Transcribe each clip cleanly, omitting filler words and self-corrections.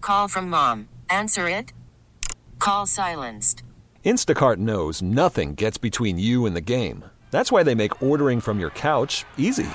call from mom. Answer it. Call silenced. Instacart knows nothing gets between you and the game. That's why they make ordering from your couch easy.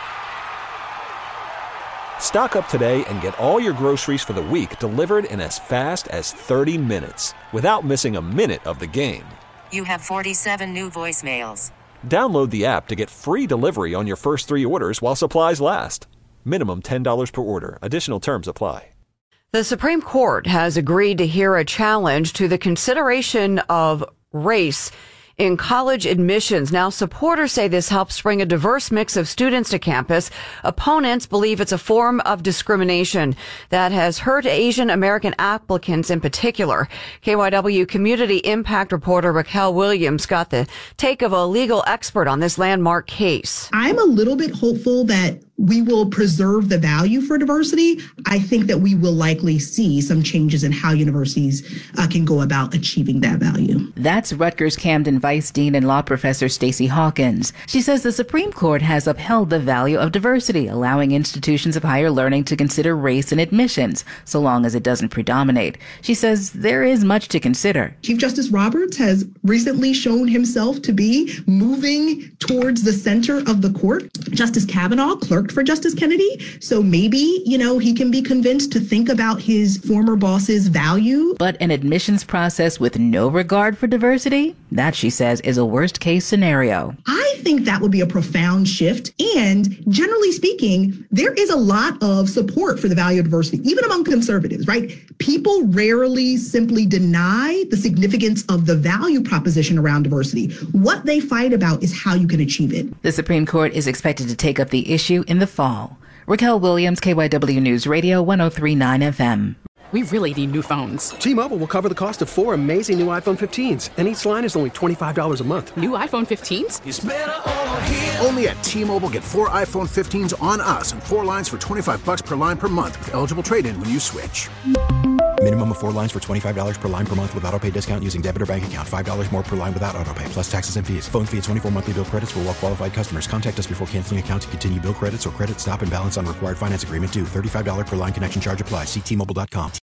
Stock up today and get all your groceries for the week delivered in as fast as 30 minutes without missing a minute of the game. You have 47 new voicemails. Download the app to get free delivery on your first 3 orders while supplies last. Minimum $10 per order. Additional terms apply. The Supreme Court has agreed to hear a challenge to the consideration of race in college admissions. Now, supporters say this helps bring a diverse mix of students to campus. Opponents believe it's a form of discrimination that has hurt Asian American applicants in particular. KYW community impact reporter Raquel Williams got the take of a legal expert on this landmark case. I'm a little bit hopeful that we will preserve the value for diversity. I think that we will likely see some changes in how universities can go about achieving that value. That's Rutgers Camden Vice Dean and Law Professor Stacey Hawkins. She says the Supreme Court has upheld the value of diversity, allowing institutions of higher learning to consider race in admissions, so long as it doesn't predominate. She says there is much to consider. Chief Justice Roberts has recently shown himself to be moving towards the center of the court. Justice Kavanaugh clerked for Justice Kennedy. So maybe, he can be convinced to think about his former boss's value. But an admissions process with no regard for diversity, that, she says, is a worst case scenario. I think that would be a profound shift. And generally speaking, there is a lot of support for the value of diversity, even among conservatives, right? People rarely simply deny the significance of the value proposition around diversity. What they fight about is how you can achieve it. The Supreme Court is expected to take up the issue in the fall. Raquel Williams, KYW News Radio, 103.9 FM. We really need new phones. T-Mobile will cover the cost of 4 amazing new iPhone 15s, and each line is only $25 a month. New iPhone 15s? It's better over here. Only at T-Mobile, get 4 iPhone 15s on us and 4 lines for $25 per line per month with eligible trade-in when you switch. Minimum of 4 lines for $25 per line per month with autopay discount using debit or bank account. $5 more per line without autopay, plus taxes and fees. Phone fee at 24 monthly bill credits for well-qualified customers. Contact us before canceling account to continue bill credits or credit stop and balance on required finance agreement due. $35 per line connection charge applies. See T-Mobile.com.